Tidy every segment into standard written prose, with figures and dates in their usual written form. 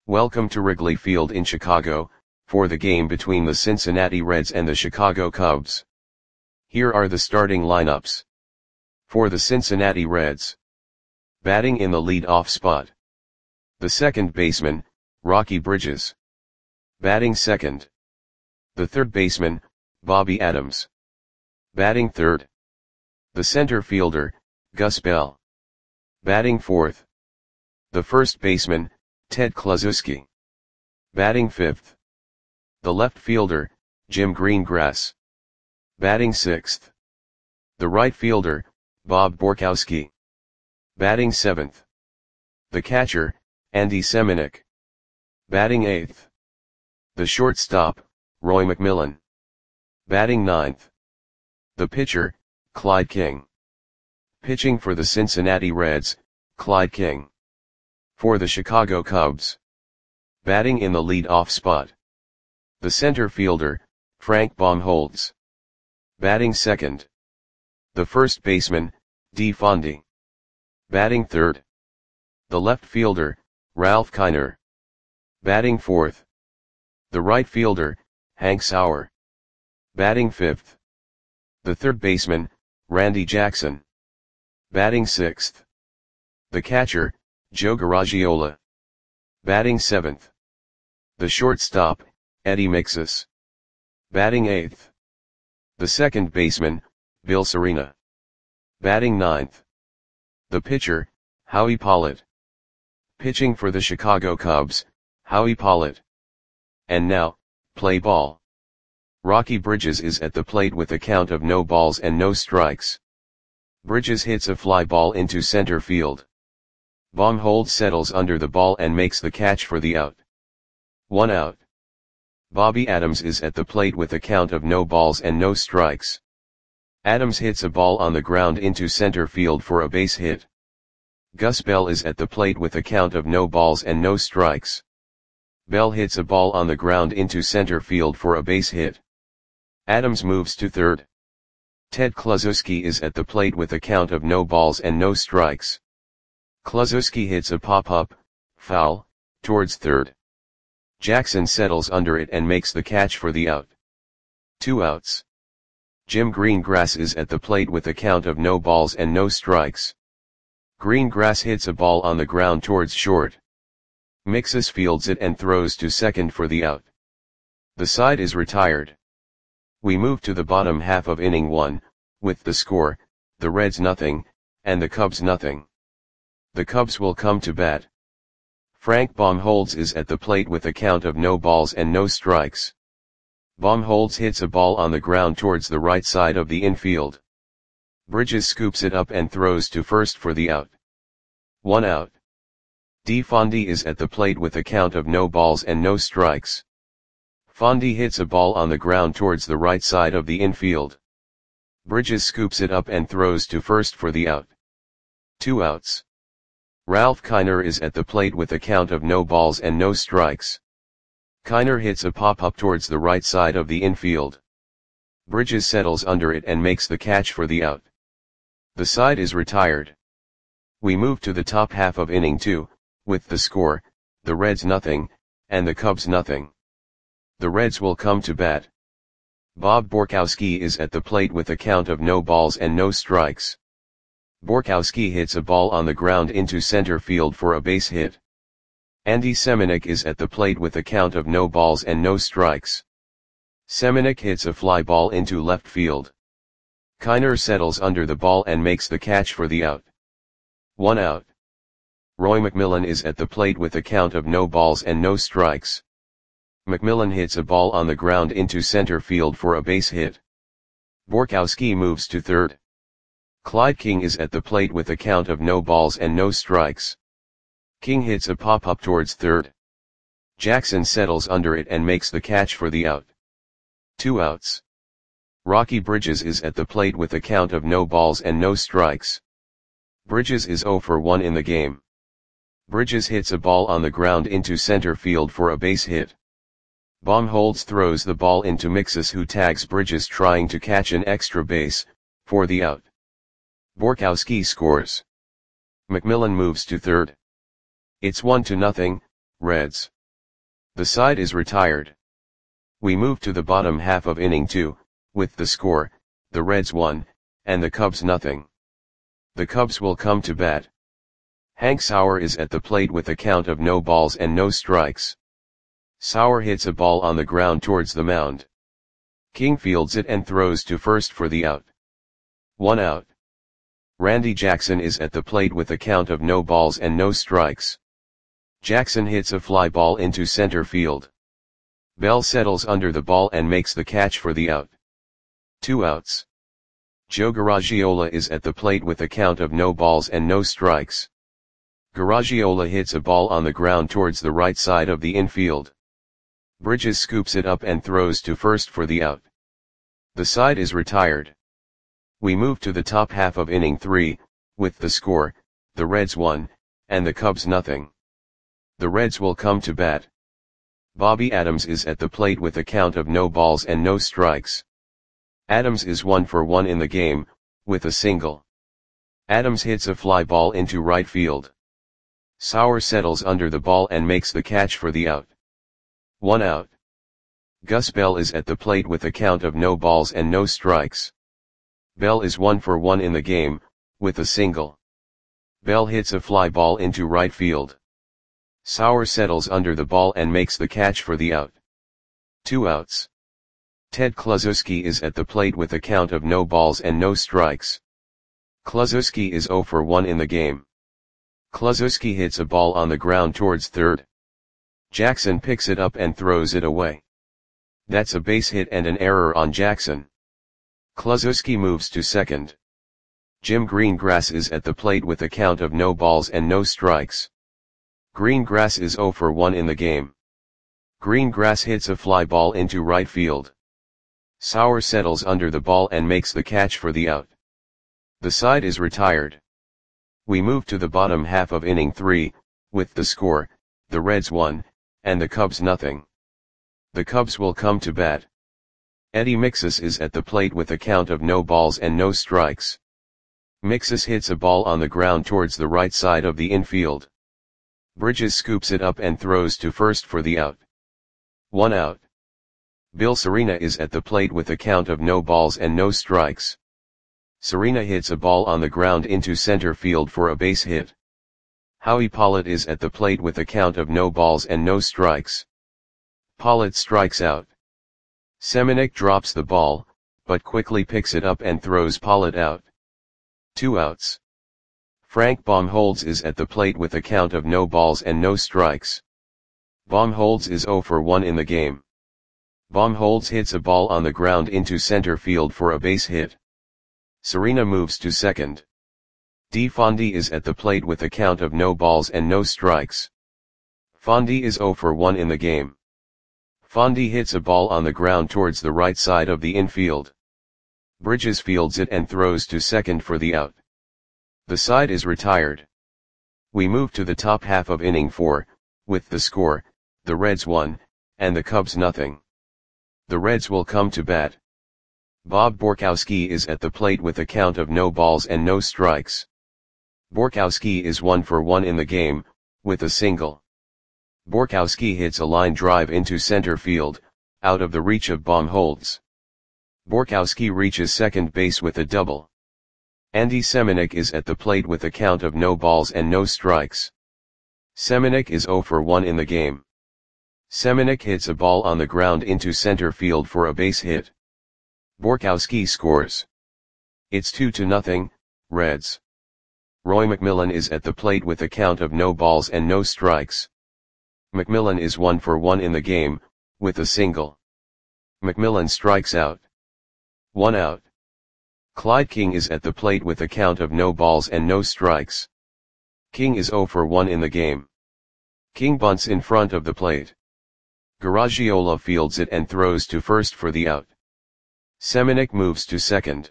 Welcome to Wrigley Field in Chicago, for the game between the Cincinnati Reds and the Chicago Cubs. Here are the starting lineups. For the Cincinnati Reds. Batting in the lead-off spot. The second baseman, Rocky Bridges. Batting second. The third baseman, Bobby Adams. Batting third. The center fielder, Gus Bell. Batting fourth. The first baseman, Ted Kluszewski. Batting fifth. The left fielder, Jim Greengrass. Batting sixth. The right fielder, Bob Borkowski. Batting seventh. The catcher, Andy Semenuk. Batting eighth. The shortstop, Roy McMillan. Batting ninth. The pitcher, Clyde King. Pitching for the Cincinnati Reds, Clyde King. For the Chicago Cubs. Batting in the lead-off spot. The center fielder, Frank Baumholtz. Batting second. The first baseman, Dee Fondy. Batting third. The left fielder, Ralph Kiner. Batting fourth. The right fielder, Hank Sauer. Batting fifth. The third baseman, Randy Jackson. Batting sixth. The catcher, Joe Garagiola. Batting seventh. The shortstop, Eddie Mixus. Batting eighth. The second baseman, Bill Serena. Batting ninth. The pitcher, Howie Pollitt. Pitching for the Chicago Cubs, Howie Pollitt. And now, play ball. Rocky Bridges is at the plate with a count of no balls and no strikes. Bridges hits a fly ball into center field. Baumholtz settles under the ball and makes the catch for the out. 1 out. Bobby Adams is at the plate with a count of no balls and no strikes. Adams hits a ball on the ground into center field for a base hit. Gus Bell is at the plate with a count of no balls and no strikes. Bell hits a ball on the ground into center field for a base hit. Adams moves to third. Ted Kluszewski is at the plate with a count of no balls and no strikes. Kluszewski hits a pop-up, foul, towards third. Jackson settles under it and makes the catch for the out. 2 outs. Jim Greengrass is at the plate with a count of no balls and no strikes. Greengrass hits a ball on the ground towards short. Mixus fields it and throws to second for the out. The side is retired. We move to the bottom half of inning 1, with the score, the Reds nothing, and the Cubs nothing. The Cubs will come to bat. Frank Baumholtz is at the plate with a count of no balls and no strikes. Baumholtz hits a ball on the ground towards the right side of the infield. Bridges scoops it up and throws to first for the out. 1 out. Dee Fondy is at the plate with a count of no balls and no strikes. Fondy hits a ball on the ground towards the right side of the infield. Bridges scoops it up and throws to first for the out. 2 outs. Ralph Kiner is at the plate with a count of no balls and no strikes. Kiner hits a pop-up towards the right side of the infield. Bridges settles under it and makes the catch for the out. The side is retired. We move to the top half of inning 2, with the score, the Reds nothing, and the Cubs nothing. The Reds will come to bat. Bob Borkowski is at the plate with a count of no balls and no strikes. Borkowski hits a ball on the ground into center field for a base hit. Andy Semenuk is at the plate with a count of no balls and no strikes. Semenuk hits a fly ball into left field. Kiner settles under the ball and makes the catch for the out. 1 out. Roy McMillan is at the plate with a count of no balls and no strikes. McMillan hits a ball on the ground into center field for a base hit. Borkowski moves to third. Clyde King is at the plate with a count of no balls and no strikes. King hits a pop-up towards third. Jackson settles under it and makes the catch for the out. 2 outs. Rocky Bridges is at the plate with a count of no balls and no strikes. Bridges is 0 for 1 in the game. Bridges hits a ball on the ground into center field for a base hit. Baumholtz throws the ball into Mixus, who tags Bridges trying to catch an extra base, for the out. Borkowski scores. McMillan moves to third. It's 1-0, Reds. The side is retired. We move to the bottom half of inning 2, with the score, the Reds 1, and the Cubs nothing. The Cubs will come to bat. Hank Sauer is at the plate with a count of no balls and no strikes. Sauer hits a ball on the ground towards the mound. King fields it and throws to first for the out. 1 out. Randy Jackson is at the plate with a count of no balls and no strikes. Jackson hits a fly ball into center field. Bell settles under the ball and makes the catch for the out. 2 outs. Joe Garagiola is at the plate with a count of no balls and no strikes. Garagiola hits a ball on the ground towards the right side of the infield. Bridges scoops it up and throws to first for the out. The side is retired. We move to the top half of inning 3, with the score, the Reds 1, and the Cubs nothing. The Reds will come to bat. Bobby Adams is at the plate with a count of no balls and no strikes. Adams is 1 for 1 in the game, with a single. Adams hits a fly ball into right field. Sauer settles under the ball and makes the catch for the out. 1 out. Gus Bell is at the plate with a count of no balls and no strikes. Bell is 1 for 1 in the game, with a single. Bell hits a fly ball into right field. Sauer settles under the ball and makes the catch for the out. 2 outs. Ted Kluszewski is at the plate with a count of no balls and no strikes. Kluszewski is 0 for 1 in the game. Kluszewski hits a ball on the ground towards third. Jackson picks it up and throws it away. That's a base hit and an error on Jackson. Kluszewski moves to second. Jim Greengrass is at the plate with a count of no balls and no strikes. Greengrass is 0 for 1 in the game. Greengrass hits a fly ball into right field. Sauer settles under the ball and makes the catch for the out. The side is retired. We move to the bottom half of inning 3, with the score, the Reds 1, and the Cubs nothing. The Cubs will come to bat. Eddie Mixus is at the plate with a count of no balls and no strikes. Mixus hits a ball on the ground towards the right side of the infield. Bridges scoops it up and throws to first for the out. 1 out. Bill Serena is at the plate with a count of no balls and no strikes. Serena hits a ball on the ground into center field for a base hit. Howie Pollitt is at the plate with a count of no balls and no strikes. Pollitt strikes out. Semenuk drops the ball, but quickly picks it up and throws Pollitt out. 2 outs. Frank Baumholtz is at the plate with a count of no balls and no strikes. Baumholtz is 0 for 1 in the game. Baumholtz hits a ball on the ground into center field for a base hit. Serena moves to second. D. Fondy is at the plate with a count of no balls and no strikes. Fondy is 0 for 1 in the game. Fondy hits a ball on the ground towards the right side of the infield. Bridges fields it and throws to second for the out. The side is retired. We move to the top half of inning 4, with the score, the Reds 1, and the Cubs nothing. The Reds will come to bat. Bob Borkowski is at the plate with a count of no balls and no strikes. Borkowski is 1 for 1 in the game, with a single. Borkowski hits a line drive into center field, out of the reach of Baumholtz. Borkowski reaches second base with a double. Andy Semenuk is at the plate with a count of no balls and no strikes. Semenuk is 0 for 1 in the game. Semenuk hits a ball on the ground into center field for a base hit. Borkowski scores. It's 2-0, Reds. Roy McMillan is at the plate with a count of no balls and no strikes. McMillan is 1 for 1 in the game, with a single. McMillan strikes out. 1 out. Clyde King is at the plate with a count of no balls and no strikes. King is 0 for 1 in the game. King bunts in front of the plate. Garagiola fields it and throws to first for the out. Semenuk moves to second.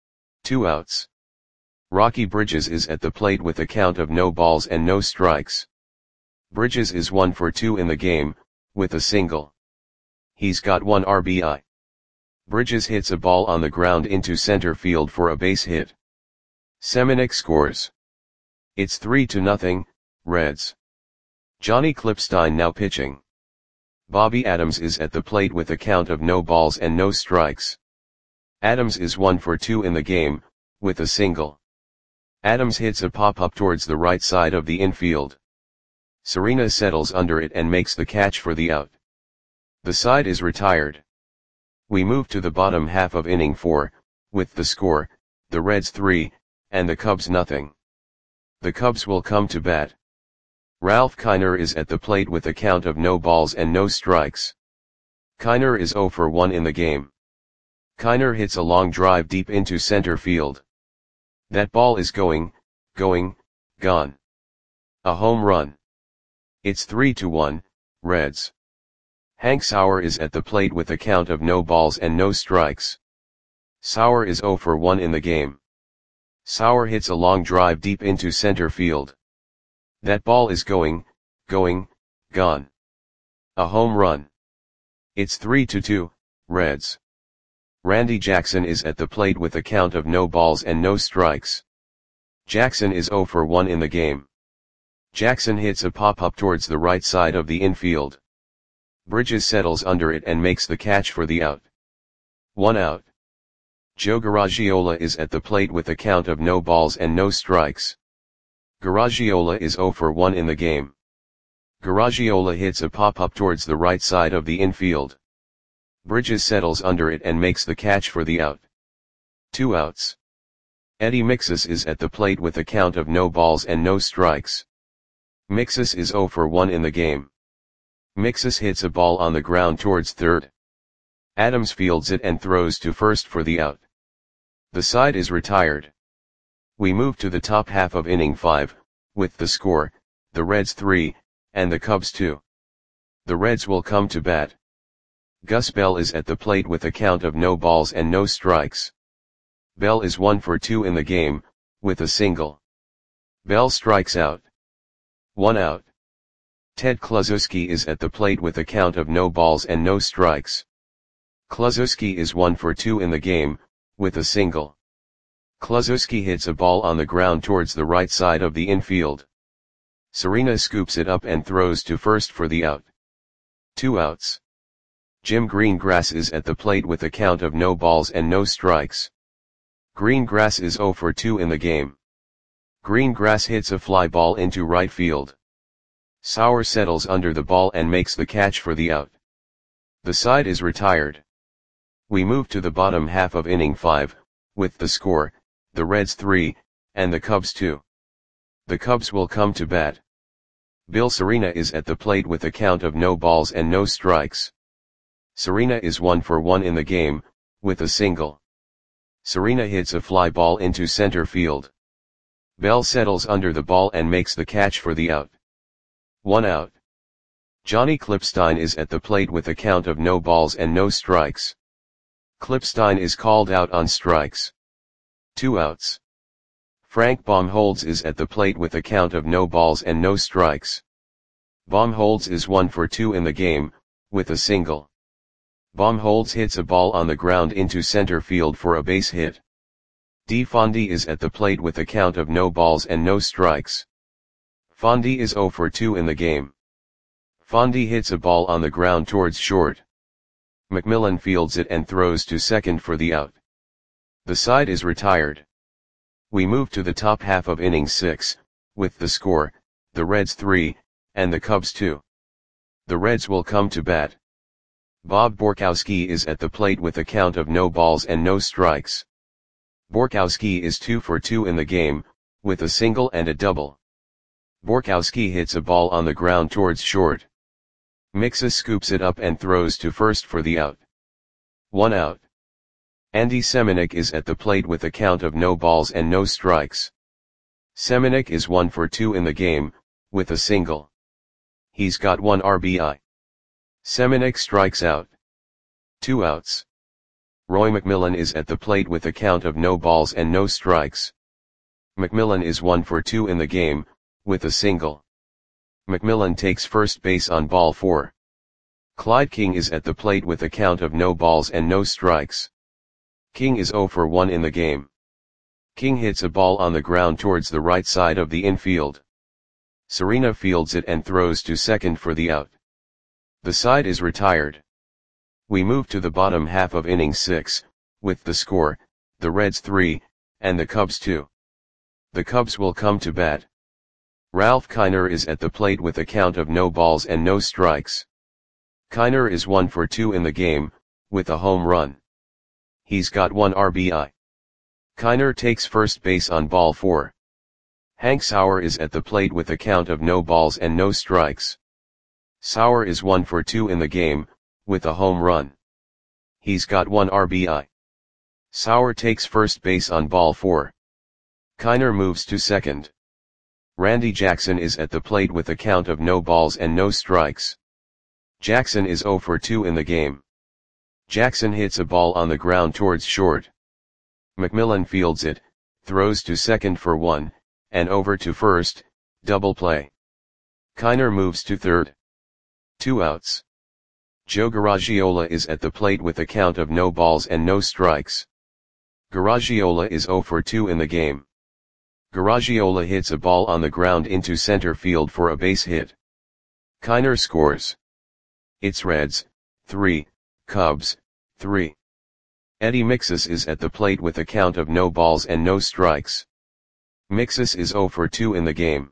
2 outs. Rocky Bridges is at the plate with a count of no balls and no strikes. Bridges is 1 for 2 in the game, with a single. He's got 1 RBI. Bridges hits a ball on the ground into center field for a base hit. Semenuk scores. It's 3-0, Reds. Johnny Clipstein now pitching. Bobby Adams is at the plate with a count of no balls and no strikes. Adams is 1 for 2 in the game, with a single. Adams hits a pop-up towards the right side of the infield. Serena settles under it and makes the catch for the out. The side is retired. We move to the bottom half of inning 4, with the score, the Reds 3, and the Cubs nothing. The Cubs will come to bat. Ralph Kiner is at the plate with a count of no balls and no strikes. Kiner is 0 for 1 in the game. Kiner hits a long drive deep into center field. That ball is going, gone. A home run. It's 3-1, Reds. Hank Sauer is at the plate with a count of no balls and no strikes. Sauer is 0 for 1 in the game. Sauer hits a long drive deep into center field. That ball is going, gone. A home run. It's 3-2, Reds. Randy Jackson is at the plate with a count of no balls and no strikes. Jackson is 0 for 1 in the game. Jackson hits a pop-up towards the right side of the infield. Bridges settles under it and makes the catch for the out. 1 out. Joe Garagiola is at the plate with a count of no balls and no strikes. Garagiola is 0 for 1 in the game. Garagiola hits a pop-up towards the right side of the infield. Bridges settles under it and makes the catch for the out. 2 outs. Eddie Mixus is at the plate with a count of no balls and no strikes. Mixus is 0 for 1 in the game. Mixus hits a ball on the ground towards third. Adams fields it and throws to first for the out. The side is retired. We move to the top half of inning 5, with the score, the Reds 3, and the Cubs 2. The Reds will come to bat. Gus Bell is at the plate with a count of no balls and no strikes. Bell is 1 for 2 in the game, with a single. Bell strikes out. 1 out. Ted Kluszewski is at the plate with a count of no balls and no strikes. Kluszewski is 1 for 2 in the game, with a single. Kluszewski hits a ball on the ground towards the right side of the infield. Serena scoops it up and throws to first for the out. 2 outs. Jim Greengrass is at the plate with a count of no balls and no strikes. Greengrass is 0 for 2 in the game. Greengrass hits a fly ball into right field. Sauer settles under the ball and makes the catch for the out. The side is retired. We move to the bottom half of inning 5, with the score, the Reds 3, and the Cubs 2. The Cubs will come to bat. Bill Serena is at the plate with a count of no balls and no strikes. Serena is 1 for 1 in the game, with a single. Serena hits a fly ball into center field. Bell settles under the ball and makes the catch for the out. 1 out. Johnny Clipstein is at the plate with a count of no balls and no strikes. Clipstein is called out on strikes. 2 outs. Frank Baumholtz is at the plate with a count of no balls and no strikes. Baumholtz is 1 for 2 in the game, with a single. Baumholtz hits a ball on the ground into center field for a base hit. D. Fondy is at the plate with a count of no balls and no strikes. Fondy is 0 for 2 in the game. Fondy hits a ball on the ground towards short. McMillan fields it and throws to second for the out. The side is retired. We move to the top half of inning 6, with the score, the Reds 3, and the Cubs 2. The Reds will come to bat. Bob Borkowski is at the plate with a count of no balls and no strikes. Borkowski is 2 for 2 in the game, with a single and a double. Borkowski hits a ball on the ground towards short. Mixus scoops it up and throws to first for the out. 1 out. Andy Semenuk is at the plate with a count of no balls and no strikes. Semenuk is 1 for 2 in the game, with a single. He's got 1 RBI. Semenuk strikes out. 2 outs. Roy McMillan is at the plate with a count of no balls and no strikes. McMillan is 1 for 2 in the game, with a single. McMillan takes first base on ball 4. Clyde King is at the plate with a count of no balls and no strikes. King is 0 for 1 in the game. King hits a ball on the ground towards the right side of the infield. Serena fields it and throws to second for the out. The side is retired. We move to the bottom half of inning 6, with the score, the Reds 3, and the Cubs 2. The Cubs will come to bat. Ralph Kiner is at the plate with a count of no balls and no strikes. Kiner is 1 for 2 in the game, with a home run. He's got 1 RBI. Kiner takes first base on ball 4. Hank Sauer is at the plate with a count of no balls and no strikes. Sauer is 1 for 2 in the game, with a home run. He's got 1 RBI. Sauer takes first base on ball 4. Kiner moves to second. Randy Jackson is at the plate with a count of no balls and no strikes. Jackson is 0 for 2 in the game. Jackson hits a ball on the ground towards short. McMillan fields it, throws to second for 1, and over to first, double play. Kiner moves to third. 2 outs. Joe Garagiola is at the plate with a count of no balls and no strikes. Garagiola is 0 for 2 in the game. Garagiola hits a ball on the ground into center field for a base hit. Kiner scores. It's Reds, 3, Cubs, 3. Eddie Mixus is at the plate with a count of no balls and no strikes. Mixus is 0 for 2 in the game.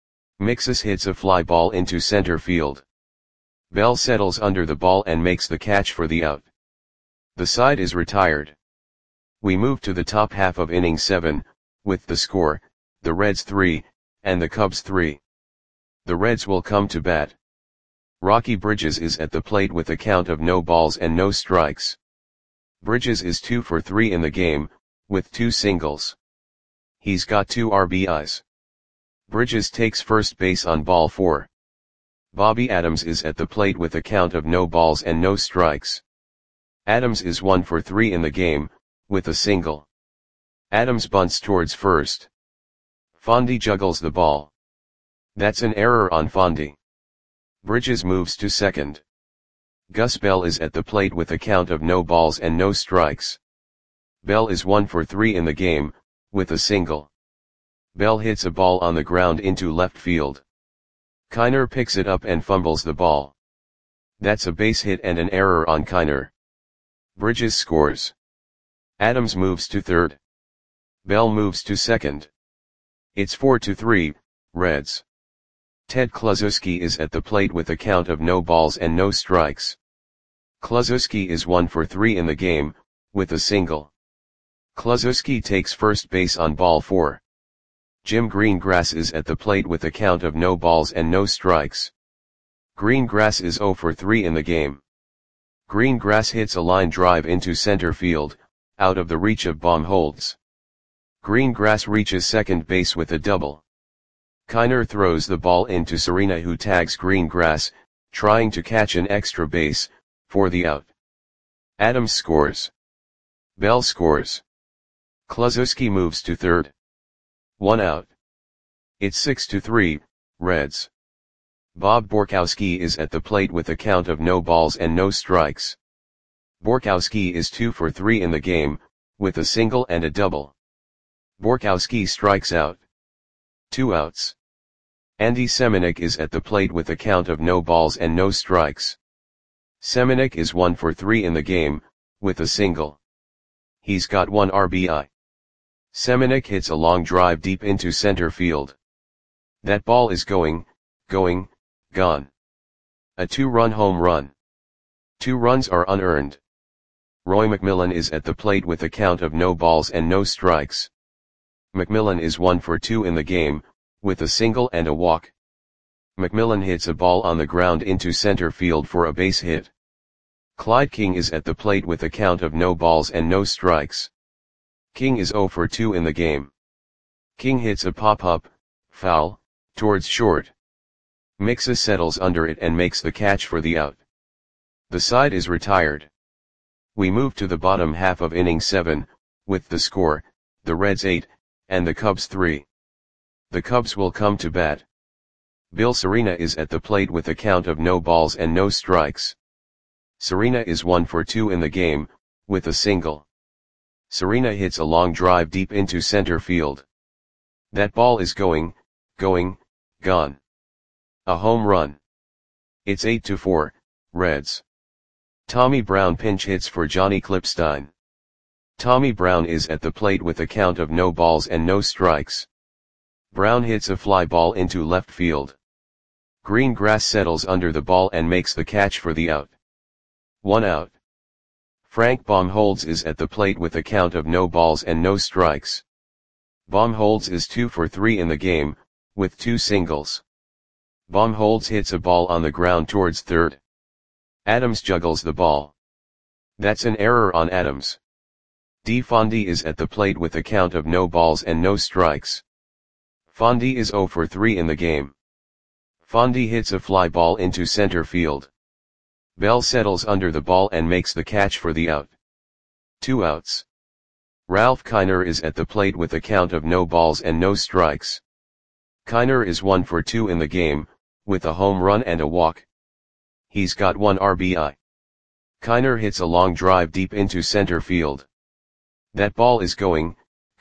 Mixus hits a fly ball into center field. Bell settles under the ball and makes the catch for the out. The side is retired. We move to the top half of inning 7, with the score, the Reds 3, and the Cubs 3. The Reds will come to bat. Rocky Bridges is at the plate with a count of no balls and no strikes. Bridges is 2 for 3 in the game, with 2 singles. He's got 2 RBIs. Bridges takes first base on ball 4. Bobby Adams is at the plate with a count of no balls and no strikes. Adams is 1 for 3 in the game, with a single. Adams bunts towards first. Fondy juggles the ball. That's an error on Fondy. Bridges moves to second. Gus Bell is at the plate with a count of no balls and no strikes. Bell is 1 for 3 in the game, with a single. Bell hits a ball on the ground into left field. Kiner picks it up and fumbles the ball. That's a base hit and an error on Kiner. Bridges scores. Adams moves to third. Bell moves to second. It's 4-3, Reds. Ted Kluszewski is at the plate with a count of no balls and no strikes. Kluszewski is 1 for 3 in the game, with a single. Kluszewski takes first base on ball 4. Jim Greengrass is at the plate with a count of no balls and no strikes. Greengrass is 0 for 3 in the game. Greengrass hits a line drive into center field, out of the reach of Baumholtz. Greengrass reaches second base with a double. Kiner throws the ball into Serena, who tags Greengrass, trying to catch an extra base, for the out. Adams scores. Bell scores. Kluszewski moves to third. 1 out. It's 6-3, Reds. Bob Borkowski is at the plate with a count of no balls and no strikes. Borkowski is 2 for 3 in the game, with a single and a double. Borkowski strikes out. 2 outs. Andy Semenuk is at the plate with a count of no balls and no strikes. Semenuk is 1 for 3 in the game, with a single. He's got 1 RBI. Semenuk hits a long drive deep into center field. That ball is gone. A 2-run home run. 2 runs are unearned. Roy McMillan is at the plate with a count of no balls and no strikes. McMillan is 1 for 2 in the game, with a single and a walk. McMillan hits a ball on the ground into center field for a base hit. Clyde King is at the plate with a count of no balls and no strikes. King is 0 for 2 in the game. King hits a pop-up, foul, towards short. Mixus settles under it and makes the catch for the out. The side is retired. We move to the bottom half of inning 7, with the score, the Reds 8, and the Cubs 3. The Cubs will come to bat. Bill Serena is at the plate with a count of no balls and no strikes. Serena is 1 for 2 in the game, with a single. Serena hits a long drive deep into center field. That ball is gone. gone. A home run. It's 8-4, Reds. Tommy Brown pinch hits for Johnny Clipstein. Tommy Brown is at the plate with a count of no balls and no strikes. Brown hits a fly ball into left field. Green grass settles under the ball and makes the catch for the out. 1 out. Frank Baumholtz is at the plate with a count of no balls and no strikes. Baumholtz is 2 for 3 in the game, with 2 singles. Baumholtz hits a ball on the ground towards third. Adams juggles the ball. That's an error on Adams. DeFondy is at the plate with a count of no balls and no strikes. Fondy is 0 for 3 in the game. Fondy hits a fly ball into center field. Bell settles under the ball and makes the catch for the out. 2 outs. Ralph Kiner is at the plate with a count of no balls and no strikes. Kiner is 1 for 2 in the game, with a home run and a walk. He's got 1 RBI. Kiner hits a long drive deep into center field. That ball is going,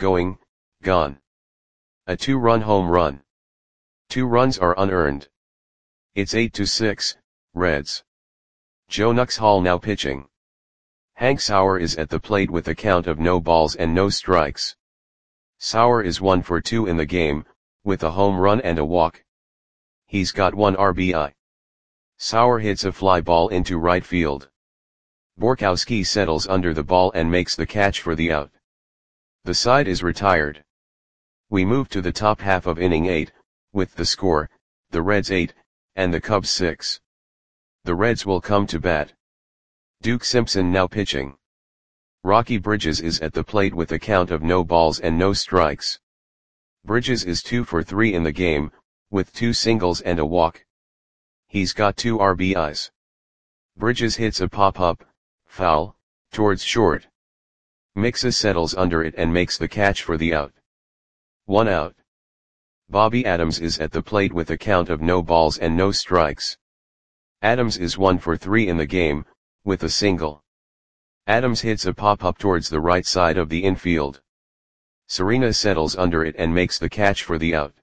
gone. A 2-run home run. 2 runs are unearned. It's 8-6, Reds. Joe Nuxhall now pitching. Hank Sauer is at the plate with a count of no balls and no strikes. Sauer is 1 for 2 in the game, with a home run and a walk. He's got 1 RBI. Sauer hits a fly ball into right field. Borkowski settles under the ball and makes the catch for the out. The side is retired. We move to the top half of inning 8, with the score, the Reds 8, and the Cubs 6. The Reds will come to bat. Duke Simpson now pitching. Rocky Bridges is at the plate with a count of no balls and no strikes. Bridges is 2 for 3 in the game, with 2 singles and a walk. He's got 2 RBIs. Bridges hits a pop-up, foul, towards short. Mixes settles under it and makes the catch for the out. 1 out. Bobby Adams is at the plate with a count of no balls and no strikes. Adams is 1 for 3 in the game, with a single. Adams hits a pop-up towards the right side of the infield. Serena settles under it and makes the catch for the out.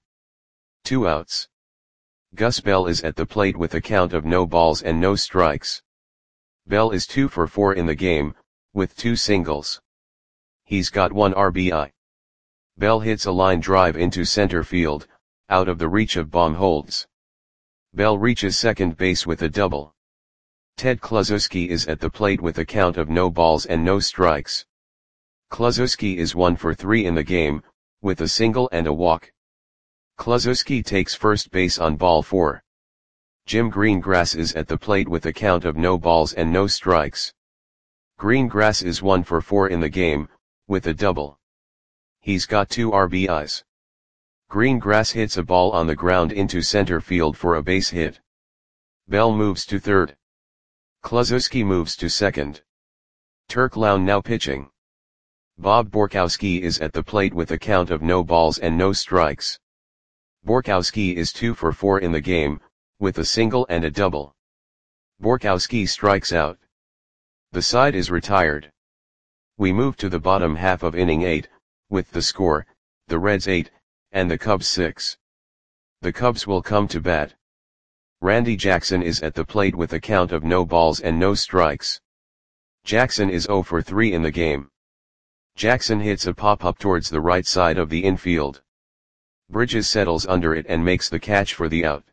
2 outs. Gus Bell is at the plate with a count of no balls and no strikes. Bell is 2 for 4 in the game, with 2 singles. He's got 1 RBI. Bell hits a line drive into center field, out of the reach of Baumholtz. Bell reaches second base with a double. Ted Kluszewski is at the plate with a count of no balls and no strikes. Kluszewski is 1 for 3 in the game, with a single and a walk. Kluszewski takes first base on ball 4. Jim Greengrass is at the plate with a count of no balls and no strikes. Greengrass is 1 for 4 in the game, with a double. He's got 2 RBIs. Greengrass hits a ball on the ground into center field for a base hit. Bell moves to third. Kluszewski moves to second. Turk Lown now pitching. Bob Borkowski is at the plate with a count of no balls and no strikes. Borkowski is 2 for 4 in the game, with a single and a double. Borkowski strikes out. The side is retired. We move to the bottom half of inning 8, with the score, the Reds 8, and the Cubs 6. The Cubs will come to bat. Randy Jackson is at the plate with a count of no balls and no strikes. Jackson is 0 for 3 in the game. Jackson hits a pop-up towards the right side of the infield. Bridges settles under it and makes the catch for the out.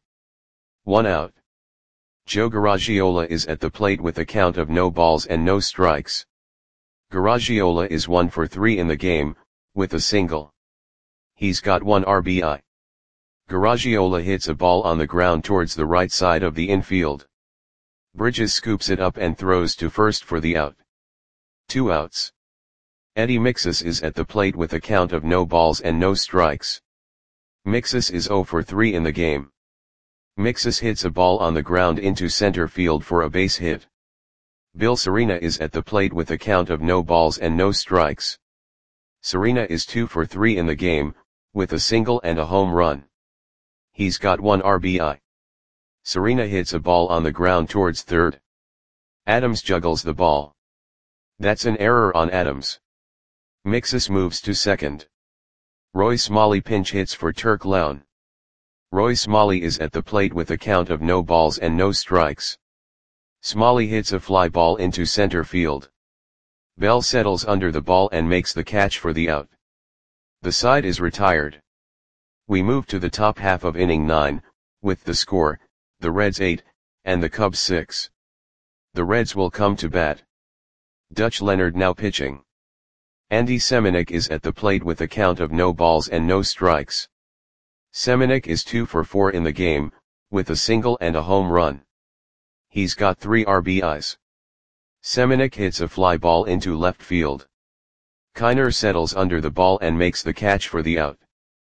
1 out. Joe Garagiola is at the plate with a count of no balls and no strikes. Garagiola is 1 for 3 in the game, with a single. He's got 1 RBI. Garagiola hits a ball on the ground towards the right side of the infield. Bridges scoops it up and throws to first for the out. 2 outs. Eddie Mixus is at the plate with a count of no balls and no strikes. Mixus is 0 for 3 in the game. Mixus hits a ball on the ground into center field for a base hit. Bill Serena is at the plate with a count of no balls and no strikes. Serena is 2 for 3 in the game, with a single and a home run. He's got 1 RBI. Serena hits a ball on the ground towards third. Adams juggles the ball. That's an error on Adams. Mixus moves to second. Roy Smalley pinch hits for Turk Lown. Roy Smalley is at the plate with a count of no balls and no strikes. Smalley hits a fly ball into center field. Bell settles under the ball and makes the catch for the out. The side is retired. We move to the top half of inning 9, with the score, the Reds 8, and the Cubs 6. The Reds will come to bat. Dutch Leonard now pitching. Andy Semenuk is at the plate with a count of no balls and no strikes. Semenuk is 2 for 4 in the game, with a single and a home run. He's got 3 RBIs. Semenuk hits a fly ball into left field. Kiner settles under the ball and makes the catch for the out.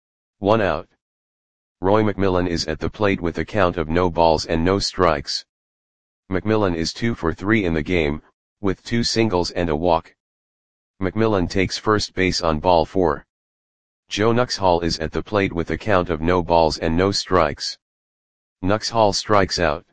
1 out. Roy McMillan is at the plate with a count of no balls and no strikes. McMillan is 2 for 3 in the game, with 2 singles and a walk. McMillan takes first base on ball 4. Joe Nuxhall is at the plate with a count of no balls and no strikes. Nuxhall strikes out.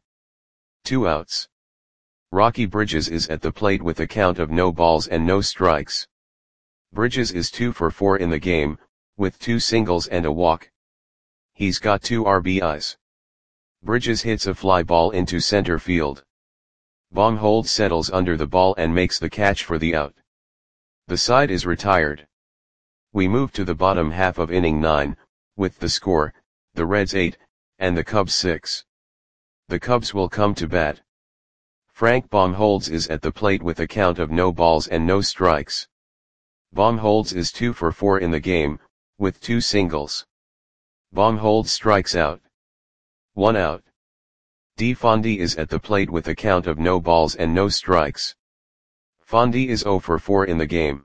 2 outs. Rocky Bridges is at the plate with a count of no balls and no strikes. Bridges is 2 for 4 in the game, with 2 singles and a walk. He's got 2 RBIs. Bridges hits a fly ball into center field. Baumholtz settles under the ball and makes the catch for the out. The side is retired. We move to the bottom half of inning 9, with the score, the Reds 8, and the Cubs 6. The Cubs will come to bat. Frank Baumholtz is at the plate with a count of no balls and no strikes. Baumholtz is 2 for 4 in the game, with 2 singles. Baumholtz strikes out. 1 out. D. Fondy is at the plate with a count of no balls and no strikes. Fondy is 0 for 4 in the game.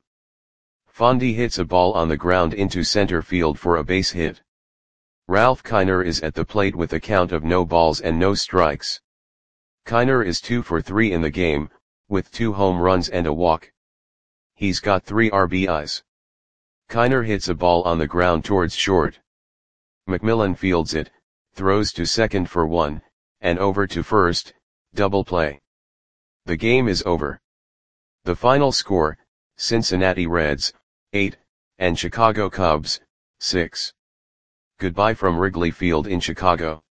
Fondy hits a ball on the ground into center field for a base hit. Ralph Kiner is at the plate with a count of no balls and no strikes. Kiner is 2 for 3 in the game, with 2 home runs and a walk. He's got 3 RBIs. Kiner hits a ball on the ground towards short. McMillan fields it, throws to second for 1, and over to first, double play. The game is over. The final score, Cincinnati Reds, 8, and Chicago Cubs, 6. Goodbye from Wrigley Field in Chicago.